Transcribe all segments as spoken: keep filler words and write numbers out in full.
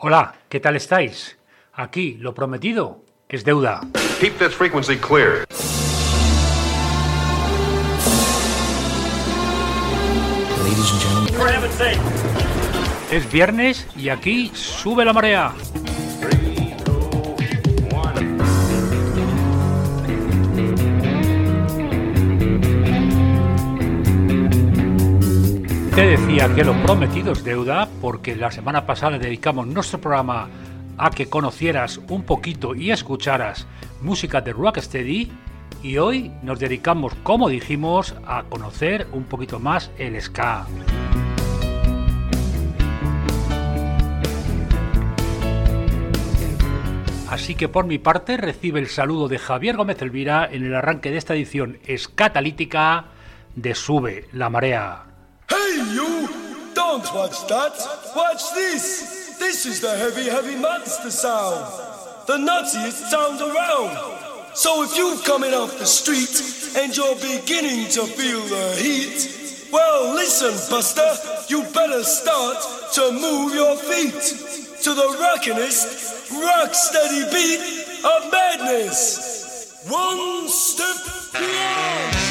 Hola, ¿qué tal estáis? Aquí, lo prometido es deuda. Keep this frequency clear. Ladies and gentlemen. Es viernes y aquí sube la marea. Te decía que lo prometido es deuda porque la semana pasada dedicamos nuestro programa a que conocieras un poquito y escucharas música de Rocksteady y hoy nos dedicamos, como dijimos, a conocer un poquito más el ska. Así que por mi parte recibe el saludo de Javier Gómez Elvira en el arranque de esta edición escatalítica de Sube la Marea. Hey you! Don't watch that! Watch this! This is the heavy, heavy monster sound! The nuttiest sound around! So if you're coming off the street and you're beginning to feel the heat, well listen buster, you better start to move your feet to the rockinest, rock steady beat of madness! One step beyond!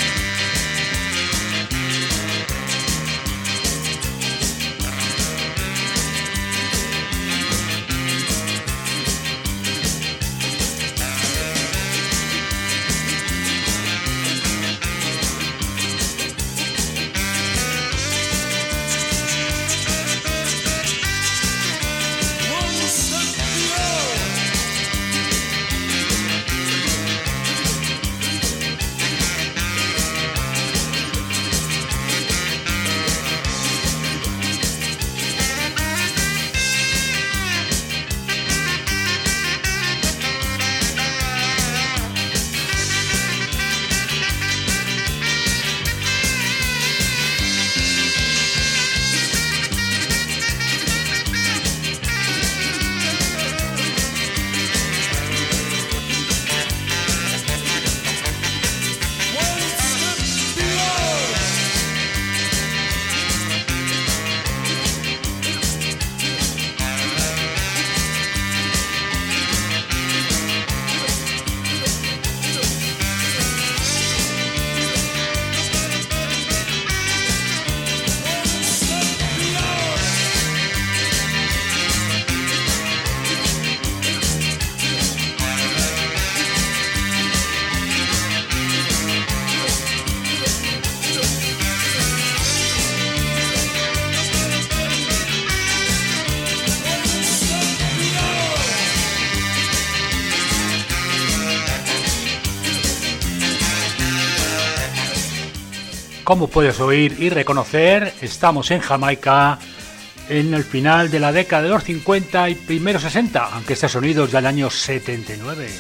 Como puedes oír y reconocer, estamos en Jamaica en el final de la década de los cincuenta y primeros sesenta, aunque este sonido es del año setenta y nueve.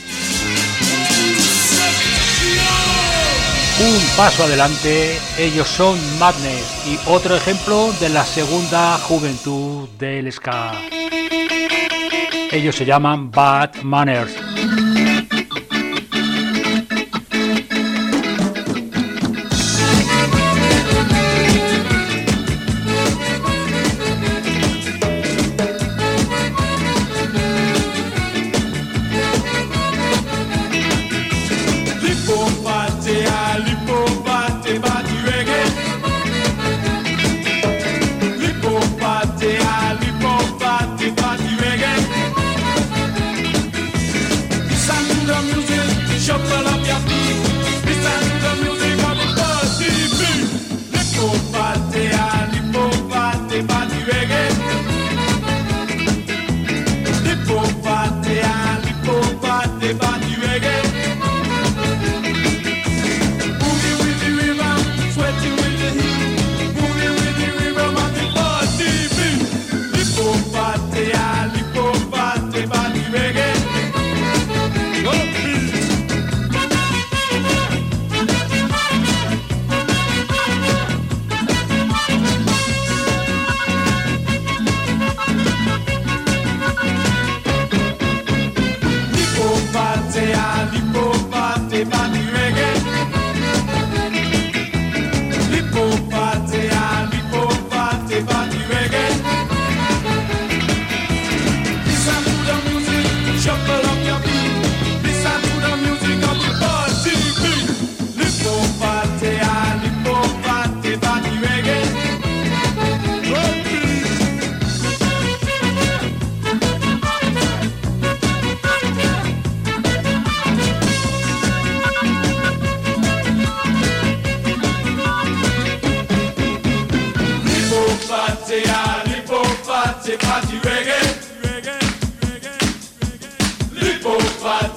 Un paso adelante, ellos son Madness y otro ejemplo de la segunda juventud del ska. Ellos se llaman Bad Manners.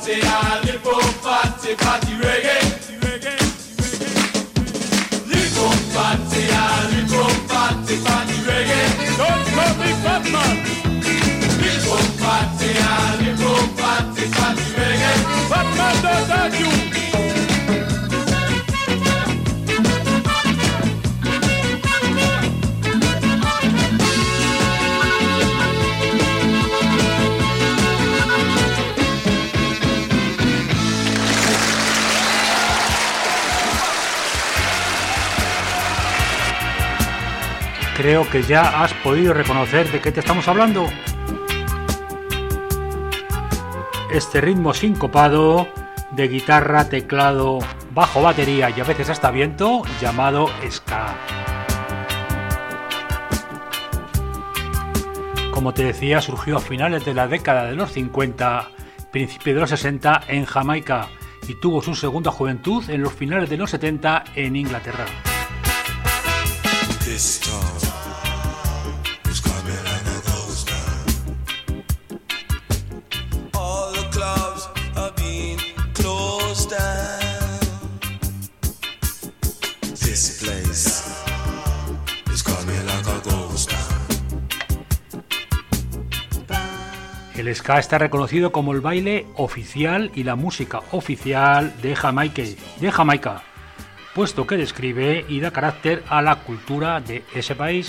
party, ah, live on party, party reggae. Live on party, ah, live on party, party reggae. Don't call me Batman. Live on party, ah, live on party, party reggae. Batman don't hurt you. Creo que ya has podido reconocer de qué te estamos hablando. Este ritmo sincopado de guitarra, teclado, bajo, batería y a veces hasta viento, llamado ska. Como te decía, surgió a finales de la década de los cincuenta, principios de los sesenta en Jamaica y tuvo su segunda juventud en los finales de los setenta en Inglaterra. This time is coming like a ghost town. All the clubs are being closed down. This place is coming like a ghost town. El ska está reconocido como el baile oficial y la música oficial de Jamaica, de Jamaica. puesto que describe y da carácter a la cultura de ese país.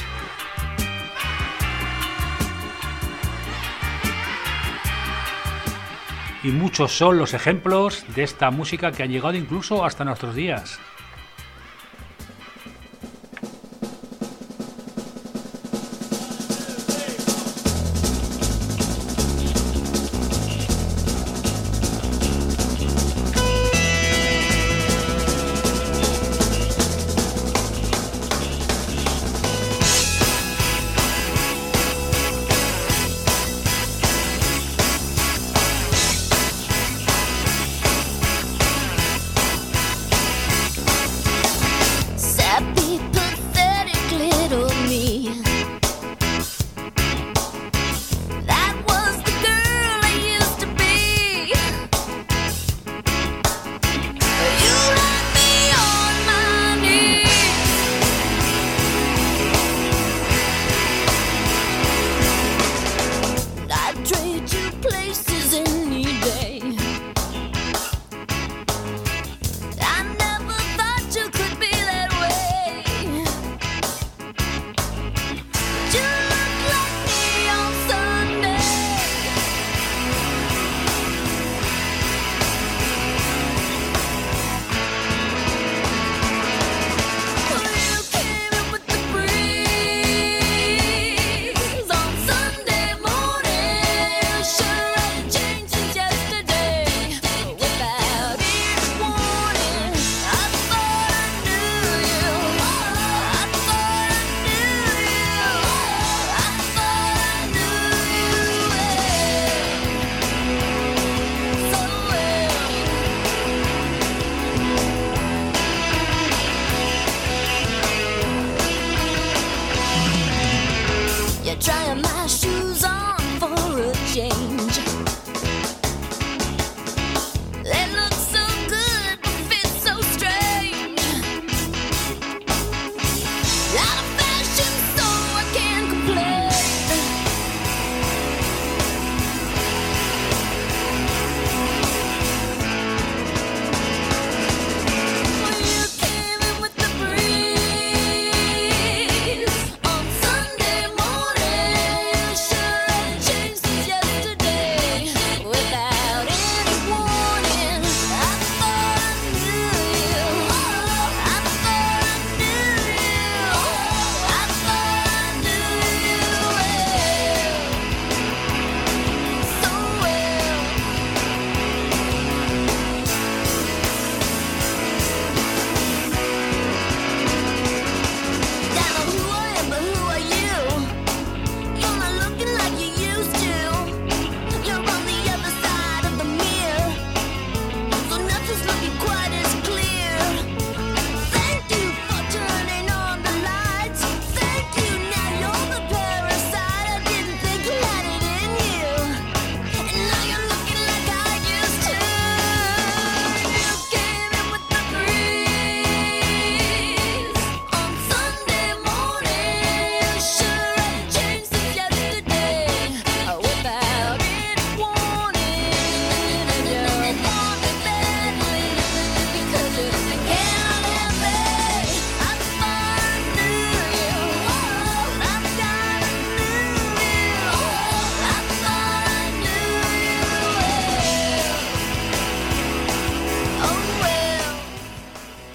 Y muchos son los ejemplos de esta música que han llegado incluso hasta nuestros días.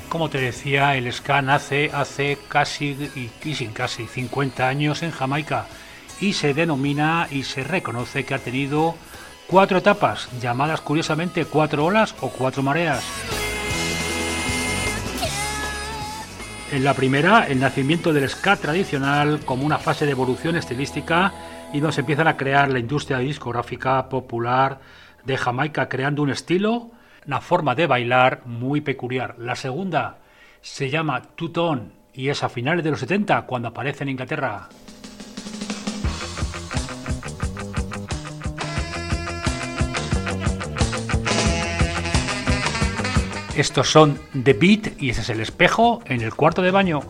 Como te decía, el ska nace hace casi, y, y sin casi, cincuenta años en Jamaica y se denomina y se reconoce que ha tenido cuatro etapas, llamadas curiosamente cuatro olas o cuatro mareas. En la primera, el nacimiento del ska tradicional como una fase de evolución estilística y donde se empiezan a crear la industria discográfica popular de Jamaica, creando un estilo, una forma de bailar muy peculiar. La segunda se llama Two Tone y es a finales de los setenta cuando aparece en Inglaterra. Estos son The Beat y ese es el espejo en el cuarto de baño.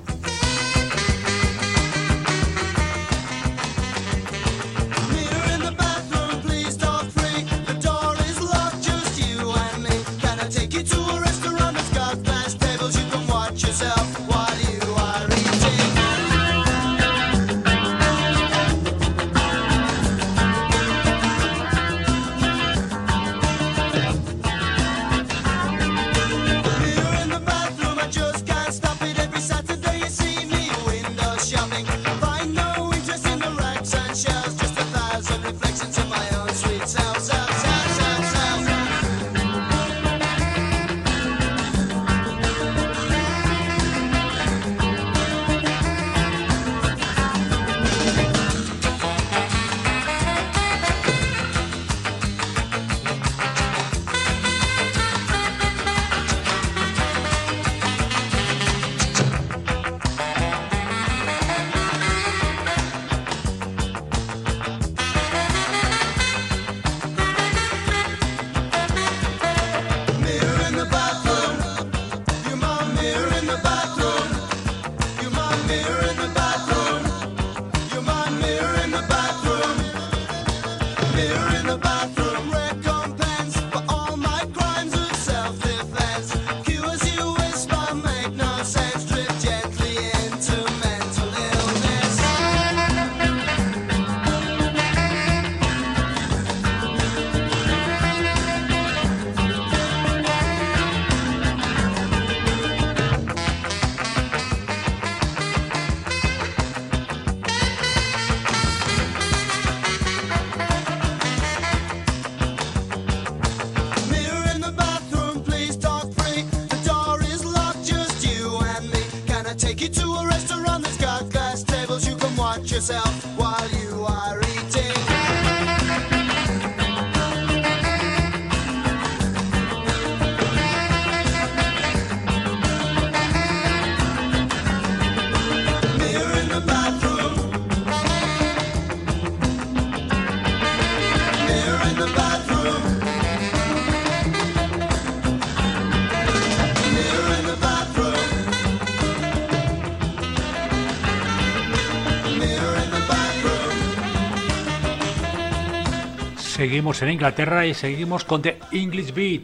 Seguimos en Inglaterra y seguimos con The English Beat.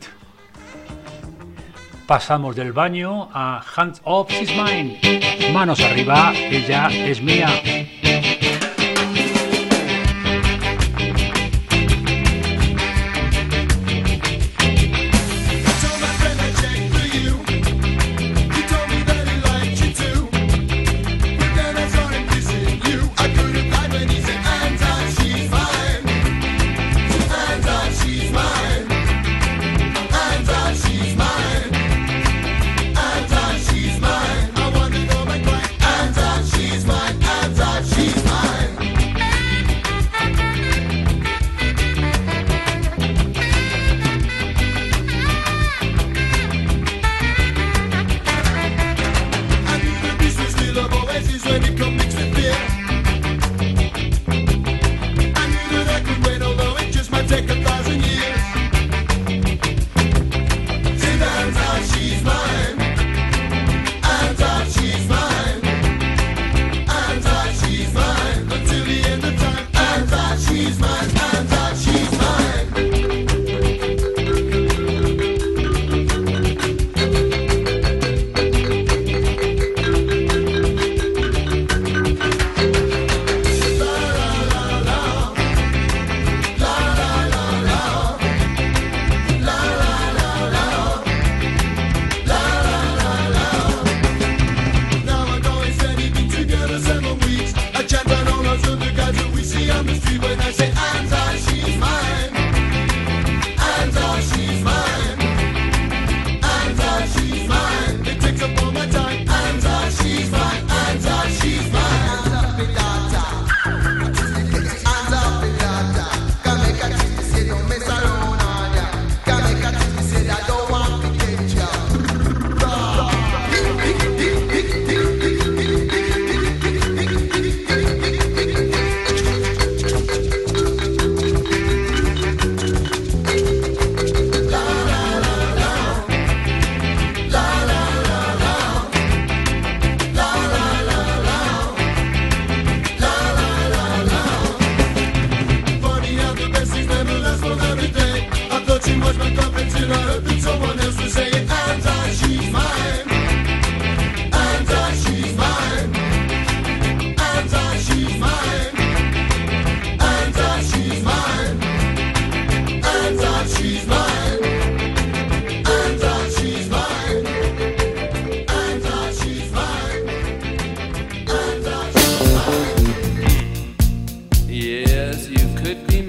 Pasamos del baño a Hands Up, She's Mine. Manos arriba, ella es mía. She's mine.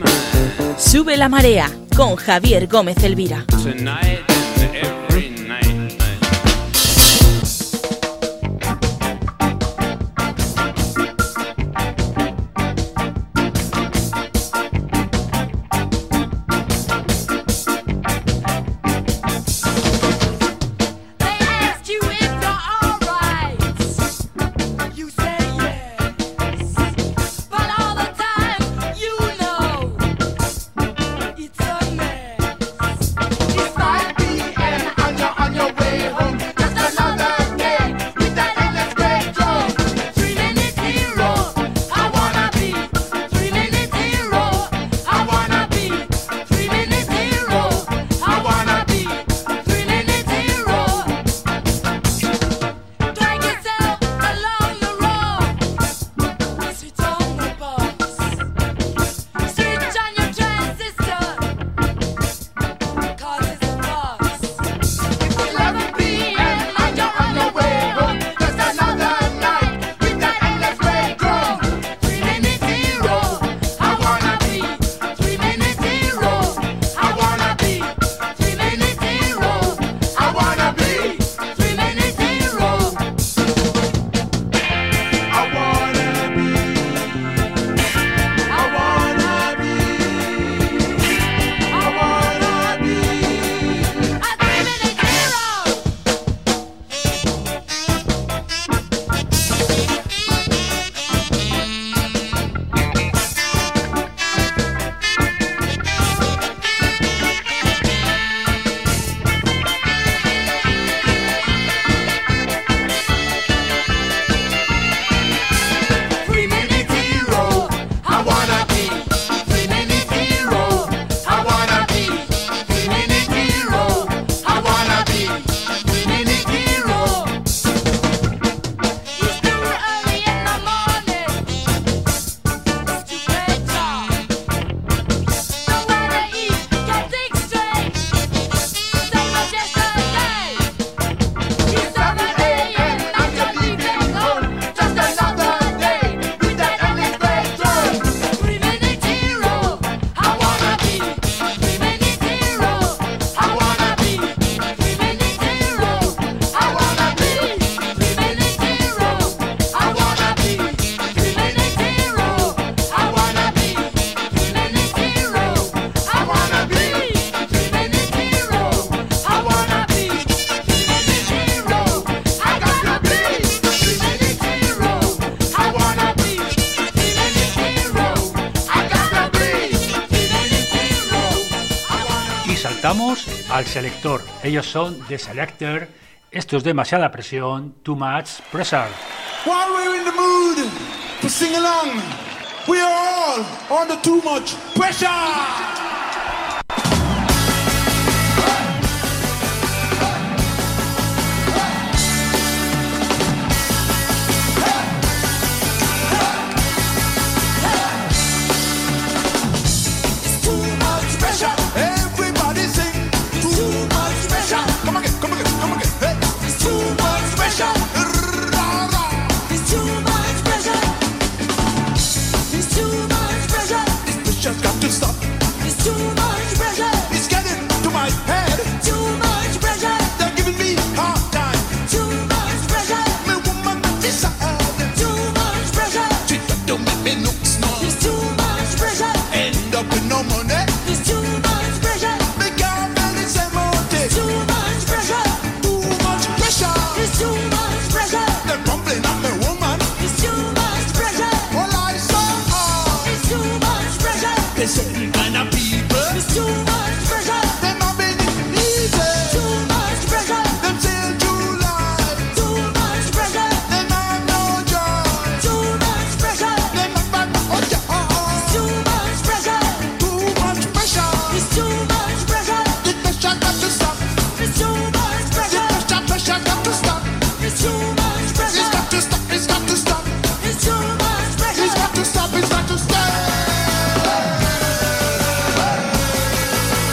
Sube la marea con Javier Gómez Elvira. Tonight and every night. Saltamos al selector. Ellos son The Selector. Esto es Demasiada Presión, Too Much Pressure. While we're in the mood to sing along, we are all under too much pressure. Just got to stop. It's too much pressure. It's getting to my head. Too much pressure. They're giving me hard time. Too much pressure. My woman decide. Too much pressure. She don't make me look small. It's too much pressure. End up with no money. It's too much pressure. Me can't barely say more. It's too much pressure. Too much pressure. It's too much pressure. They're crumbling on my woman. It's too much pressure. Well, I saw all. It's too much pressure. They say kind of people. It's too much pressure. Them not been easy. Too much pressure. Them still too light. Too much pressure. Them have no joy. Too much pressure. Them not back. Oh yeah. It's too much pressure. Too much pressure. It's too much pressure. The pressure got to stop. It's too much pressure. The pressure, pressure got to stop. It's too much pressure. It's got to stop. It's got to stop. It's too much pressure. It's got to stop. It's got to stop.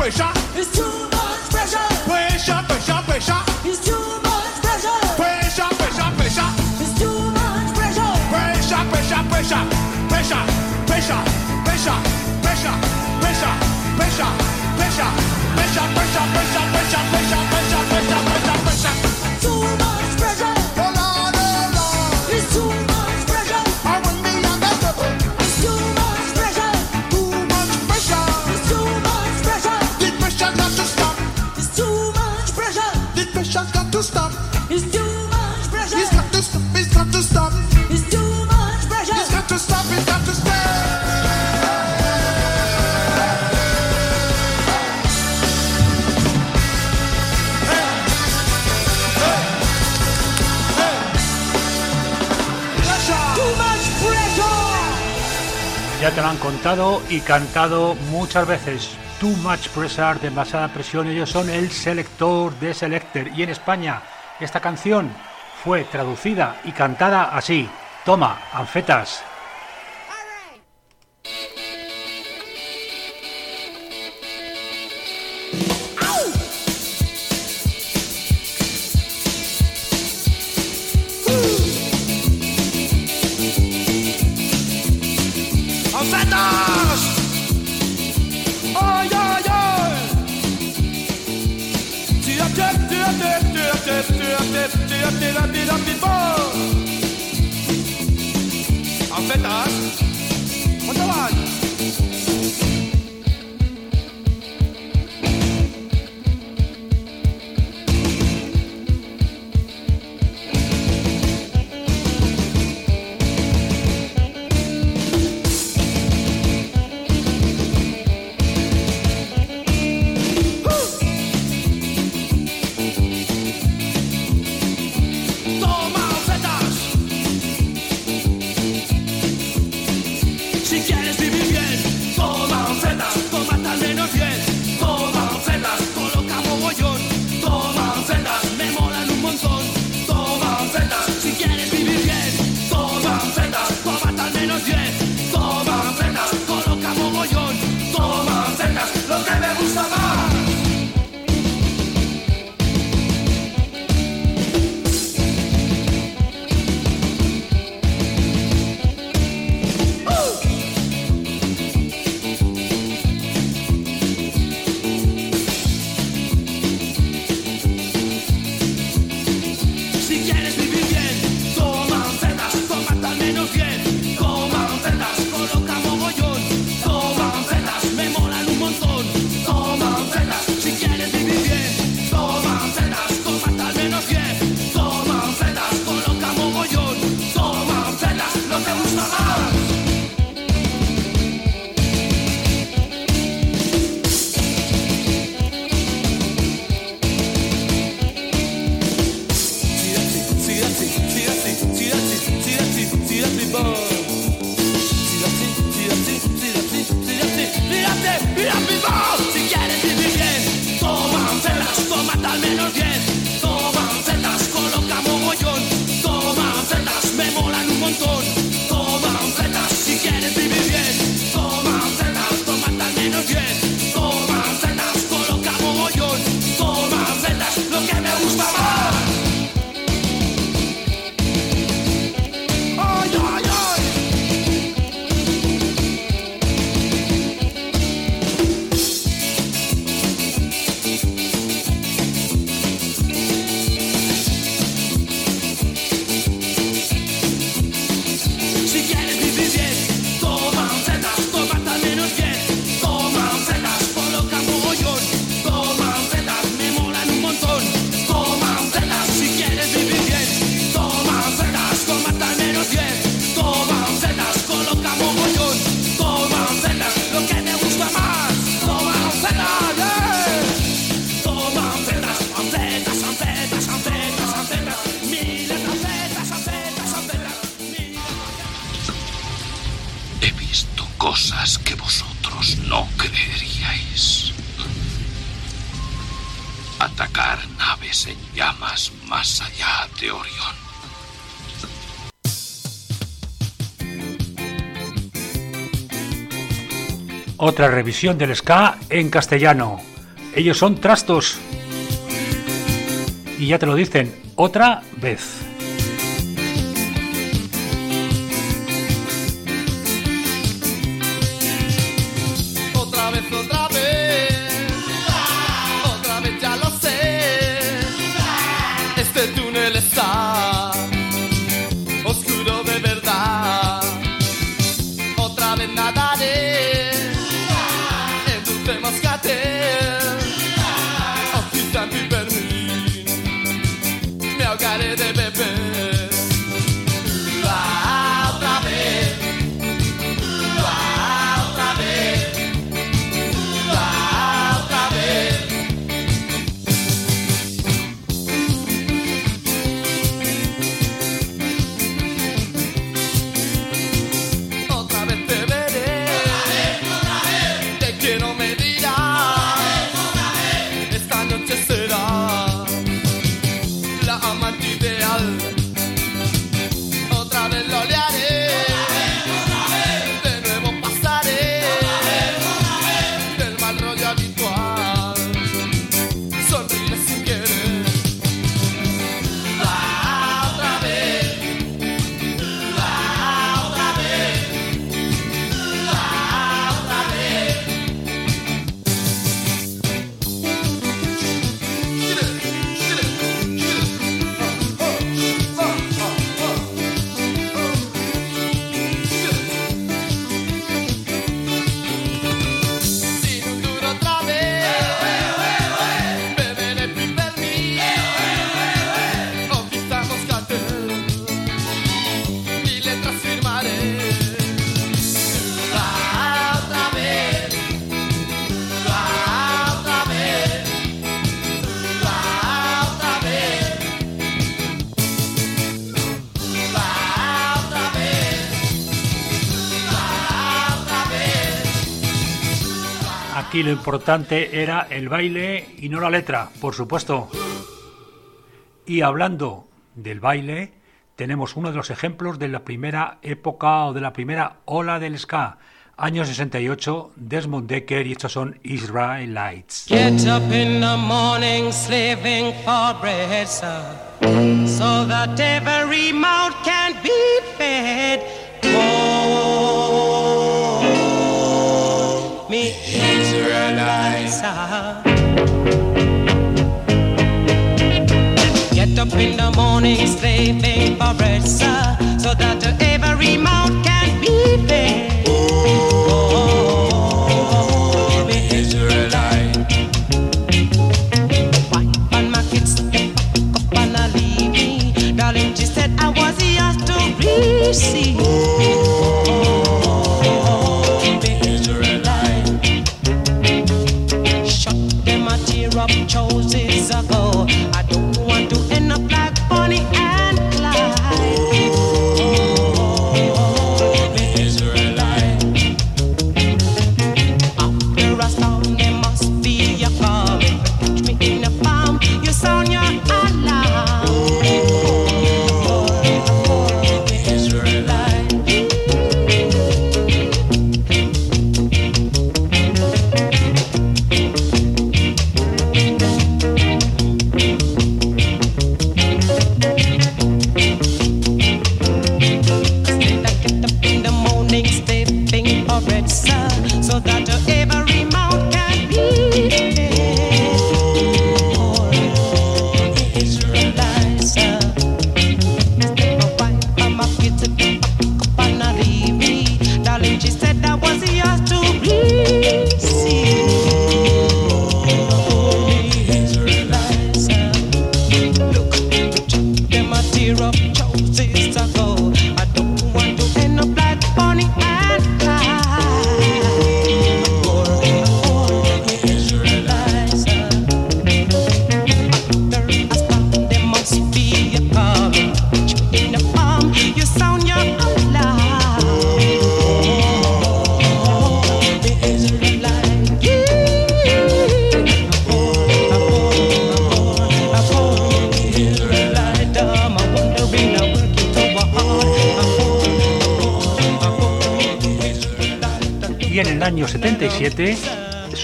pressure. It's too much pressure. Pressure, pressure, pressure. It's too much pressure. Pressure, pressure, pressure. It's too much pressure. Pressure, pressure, pressure. Pressure, pressure, pressure, pressure, pressure, pressure, pressure, pressure, pressure, pressure, pressure, pressure, pressure, pressure, pressure, pressure. Too much pressure. Oh Lord, oh Lord. It's too much pressure. I want me on that level. It's too much pressure. Too much pressure. It's too much pressure. The pressure got to stop. It's too much pressure. The pressure's got to stop. It's too much pressure. It's got to stop. It's got to stop. It's too much pressure. It's got to stop. It's got to stop. Ya te lo han contado y cantado muchas veces. Too Much Pressure, demasiada presión. Ellos son el Selector de Selecter. Y en España esta canción fue traducida y cantada así. Toma, anfetas. ¡Anfetas! ¡Ay, ay, ay! Tírate, tírate, tírate, tírate, tírate, tírate, tírate, ¡anfetas! ¿Cuánto van? Cosas que vosotros no creeríais. Atacar naves en llamas más allá de Orión. Otra revisión del ska en castellano. Ellos son Trastos. Y ya te lo dicen, otra vez. Otra vez, otra vez, otra vez ya lo sé. Este túnel está oscuro de verdad. Otra vez nadaré en dulce moscatel, o quizá en Pipermín me ahogaré de beber. Ah, otra vez, ah, otra vez. Otra vez lo liaré, de nuevo pasaré del mal rollo habitual. Sonríe sin querer. La otra vez, la otra vez, la otra vez. Aquí lo importante era el baile y no la letra, por supuesto. Y hablando del baile, tenemos uno de los ejemplos de la primera época o de la primera ola del ska. Año sesenta y ocho, Desmond Dekker, y estos son Israelites. Get up in the morning slaving for bread, sir, so that every mouth can be fed. Oh, me Israelites, sir. Get up in the morning slaving for bread, sir, so that every mouth can be fed. Oh, me Israelite. Wife and my kids, they pack up and I leave me. Darling, she said I was yours to receive. Oh, me Israelite. Shut them a tear up choices ago. I don't want to end up like Bonnie and Clyde.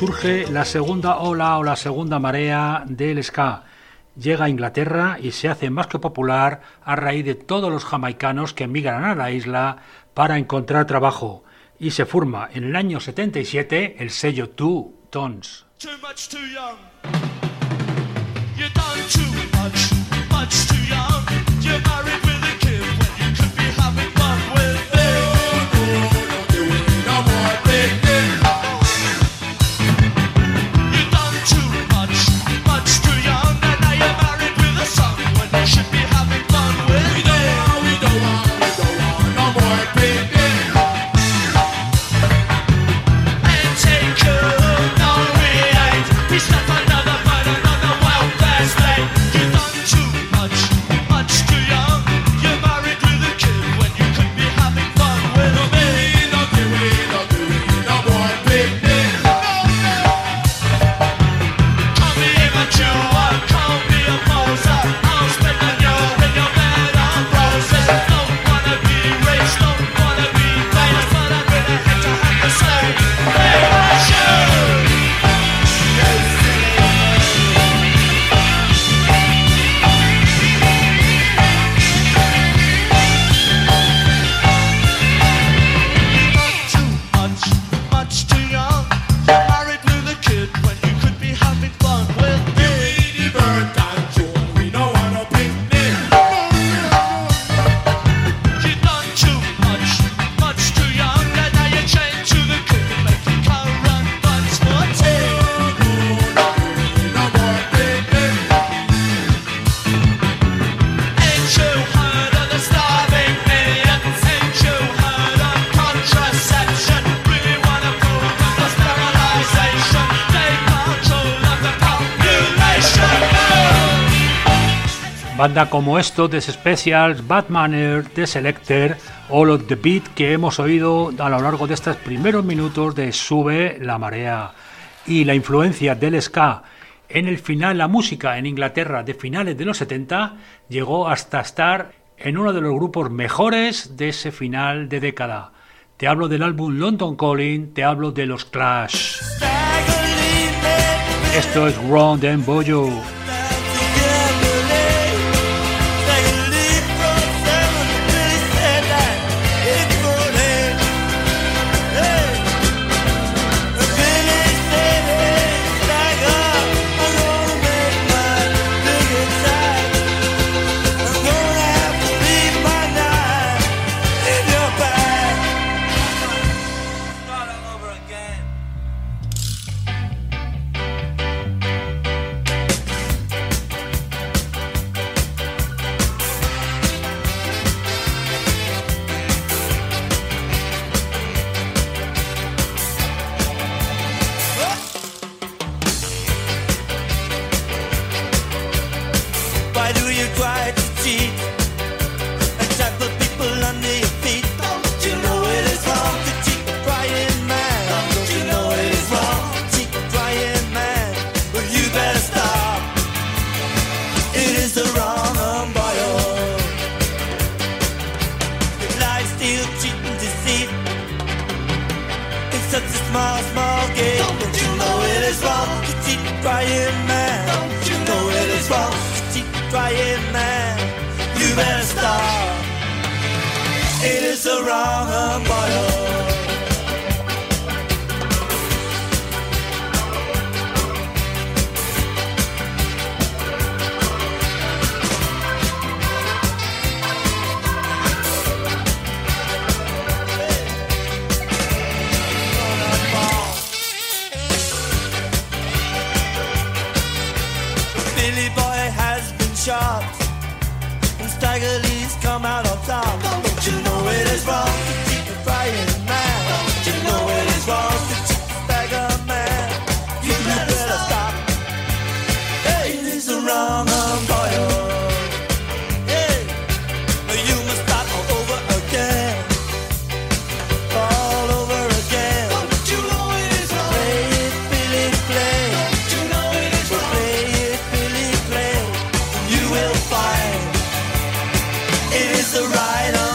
surge la segunda ola o la segunda marea del ska. Llega a Inglaterra y se hace más que popular a raíz de todos los jamaicanos que emigran a la isla para encontrar trabajo. Y se forma en el año setenta y siete el sello Two Tones. Too much too young. You done too much, much too young. You're married with a kid when you could be having fun with me. No, no, don't do it no more, baby. You done too much, much too young. And now you're married with a son when you should be having fun with me. We don't want, we don't want, we don't want no more, baby. And take care. He's not another but another welfare state. You've done too much, much too young. You're married with a kid when you could be having fun with me. No, do it, no, do it, no more, baby. No, no. Call me immature, call me a poser. I'll spend on you in your bed on roses. Don't wanna be rich, don't wanna be famous, but I'm gonna have to have to say, hey, sure. Banda como esto, The Specials, Bad Manner, The Selecter o los The Beat que hemos oído a lo largo de estos primeros minutos de Sube la Marea. Y la influencia del ska en el final, la música en Inglaterra de finales de los setenta llegó hasta estar en uno de los grupos mejores de ese final de década. Te hablo del álbum London Calling, te hablo de los Clash. Esto es Round and Boyo. It is the right on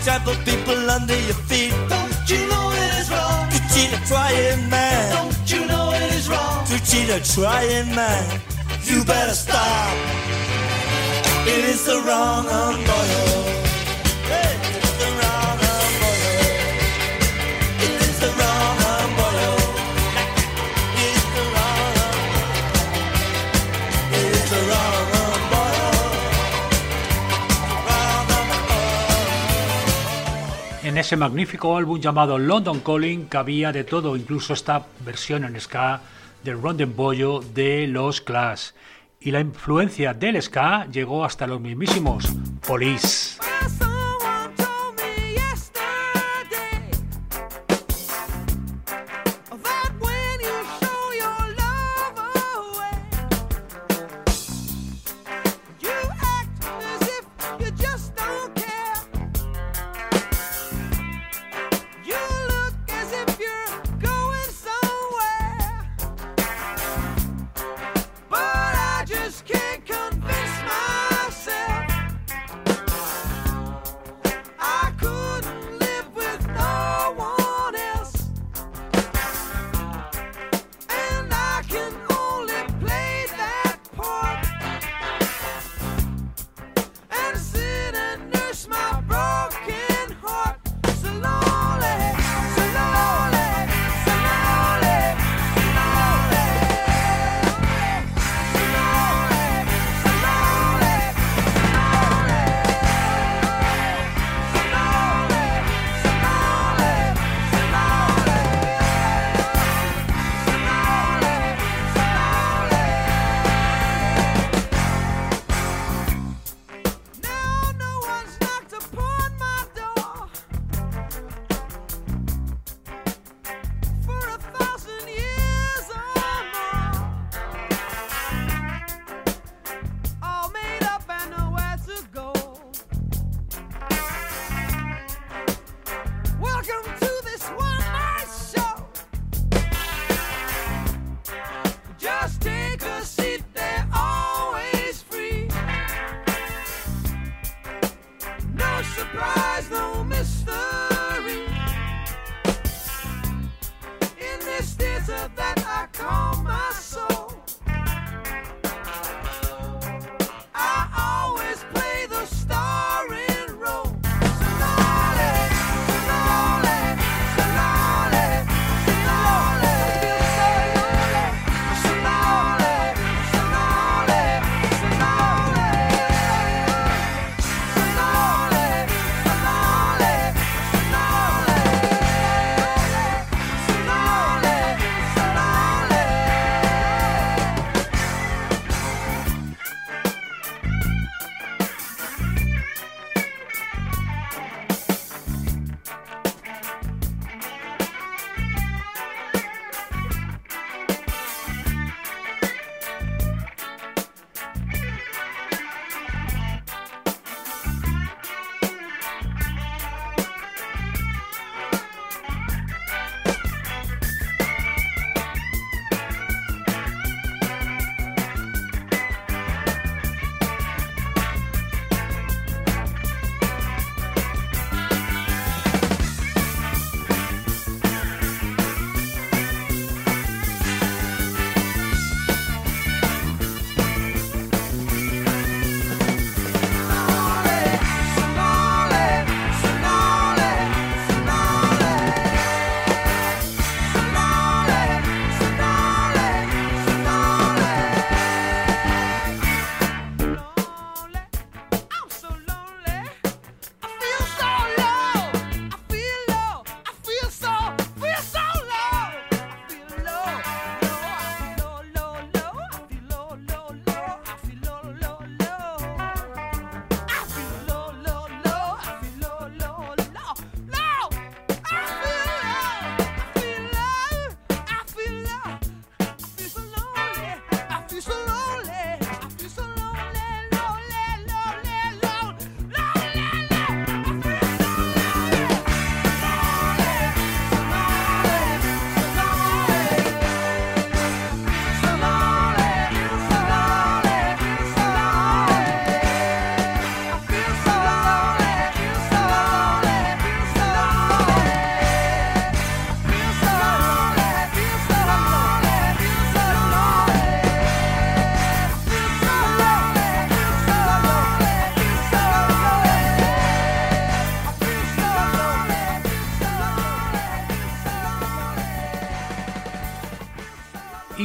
trample people under your feet. Don't you know it is wrong to cheat a trying man? Don't you know it is wrong to cheat a trying man? You better stop. It is the wrong umbrella. Hey, it's the wrong umbrella. It is the wrong umbrella. It's the wrong umbrella. It is the wrong umbrella. Wrong umbrella. En ese magnífico álbum llamado London Calling cabía de todo, incluso esta versión en ska del Rondon Boyo de los Clash. Y la influencia del ska llegó hasta los mismísimos Police. Just can't convince myself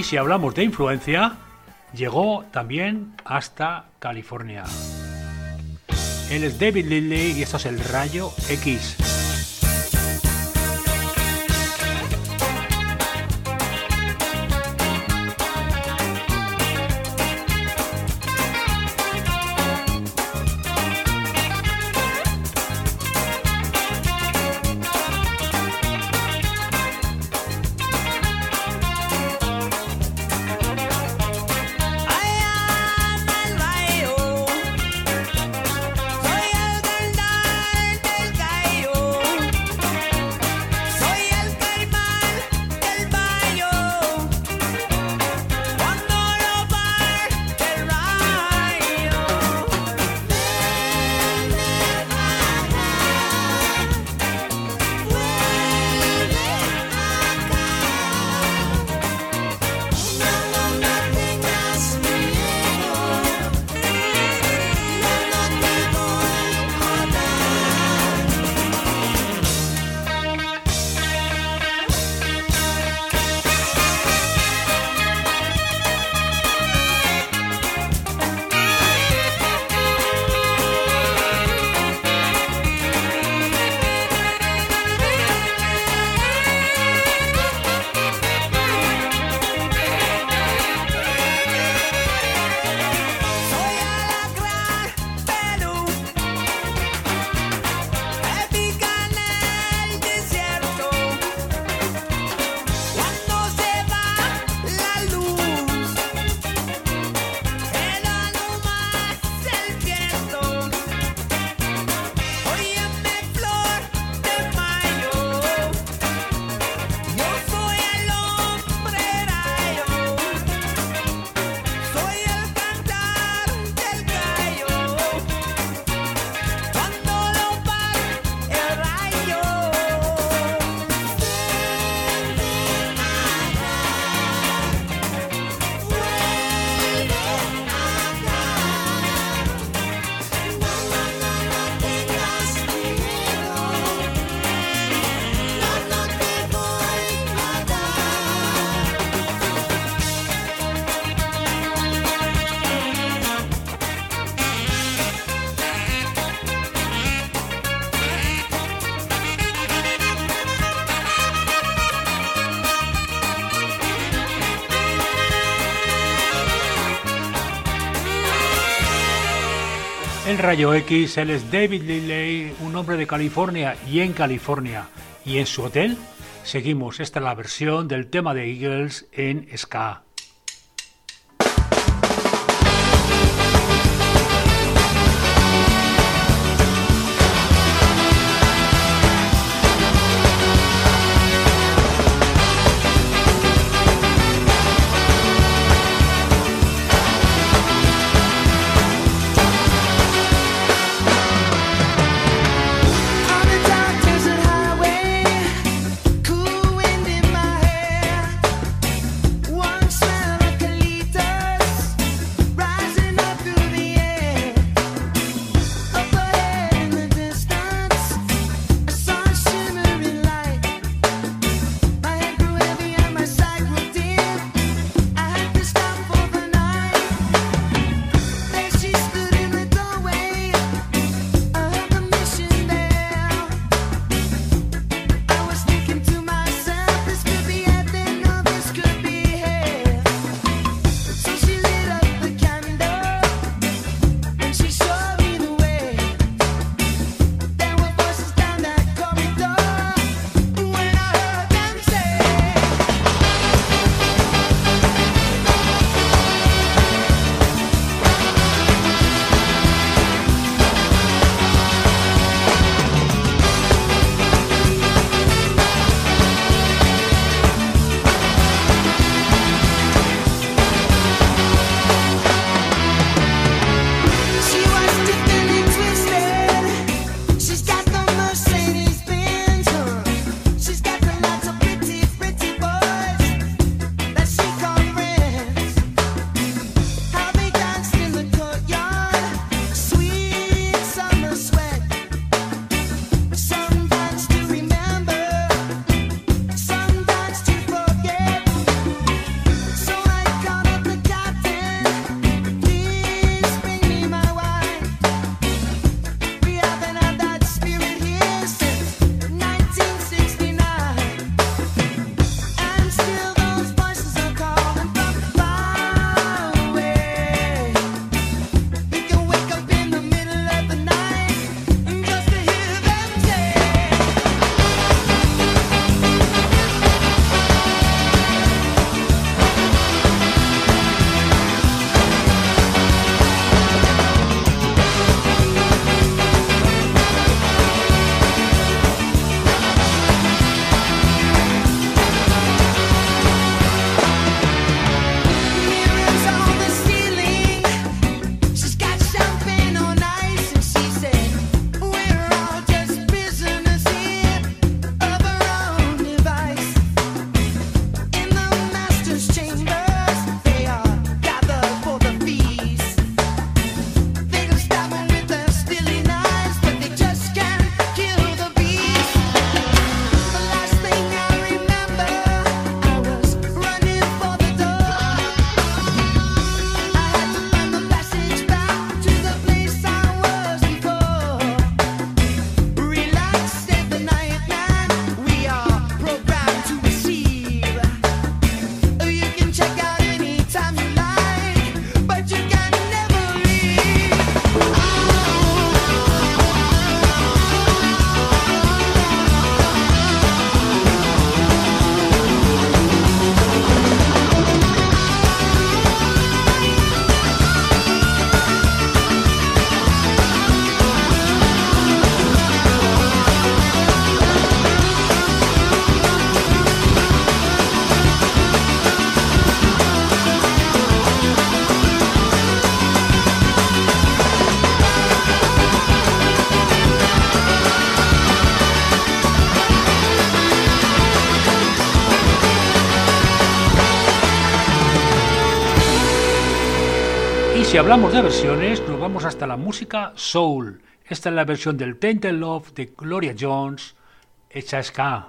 si hablamos de influencia, llegó también hasta California. Él es David Lindley y esto es el Rayo X. El Rayo X, él es David Lindley, un hombre de California y en California. Y en su hotel seguimos, esta es la versión del tema de Eagles en ska. Once Y si hablamos de versiones, nos vamos hasta la música soul. Esta es la versión del Tainted Love de Gloria Jones, hecha ska.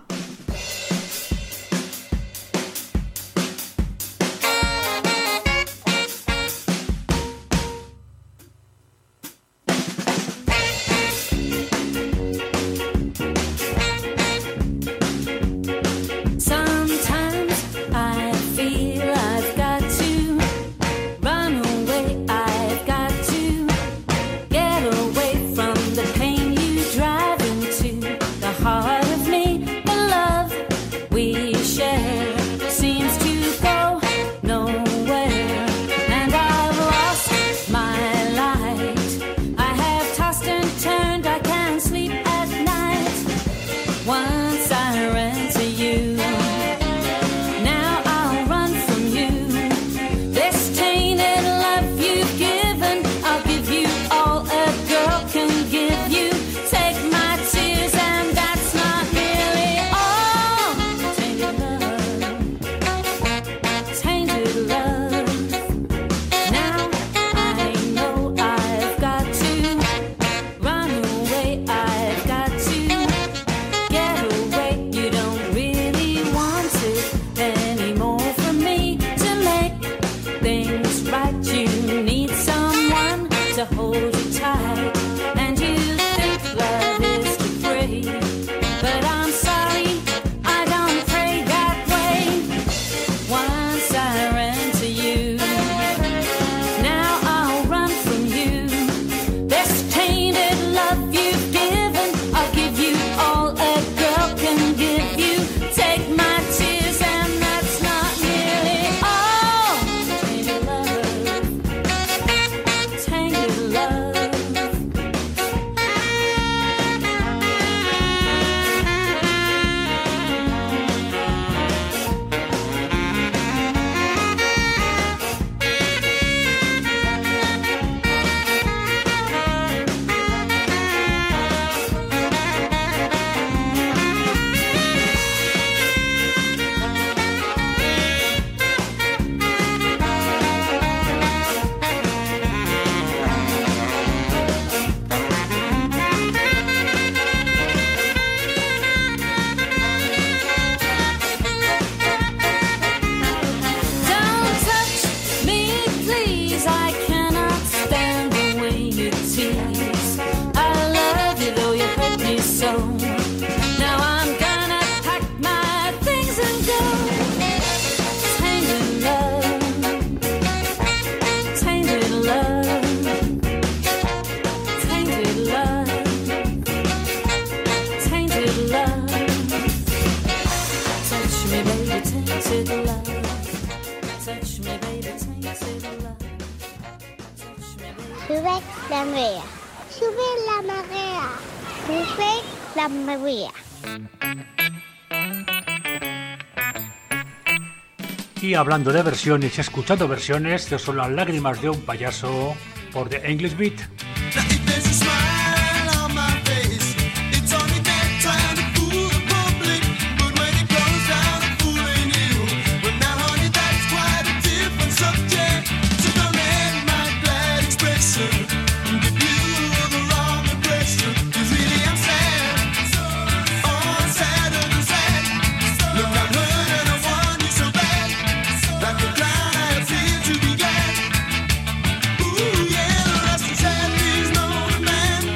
Sube la marea, sube la marea, sube la marea. Y hablando de versiones y escuchando versiones, estas son las lágrimas de un payaso por The English Beat. Ooh, yeah, the rest is sad, there's no man.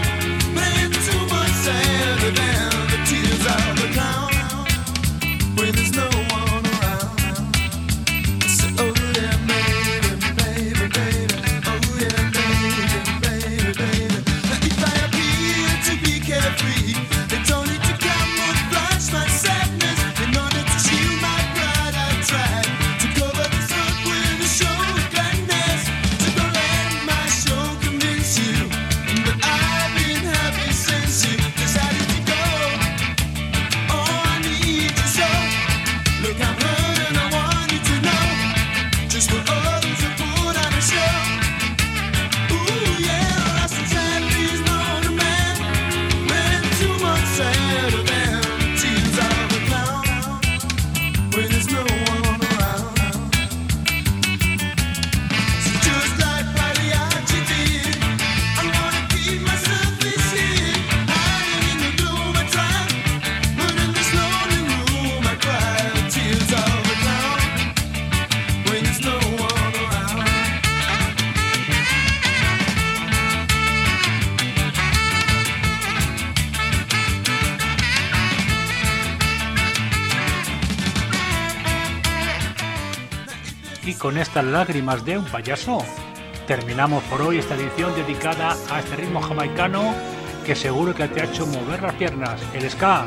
con estas lágrimas de un payaso terminamos por hoy esta edición dedicada a este ritmo jamaicano que seguro que te ha hecho mover las piernas, el ska.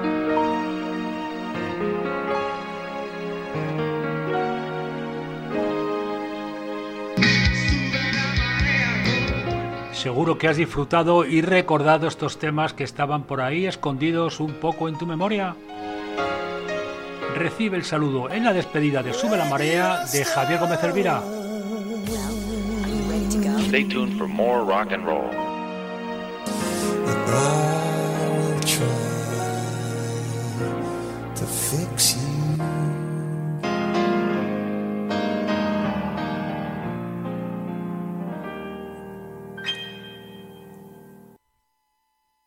Seguro que has disfrutado y recordado estos temas que estaban por ahí escondidos un poco en tu memoria. Recibe el saludo en la despedida de Sube la Marea de Javier Gómez Elvira. Stay tuned for more rock and roll. Goodbye.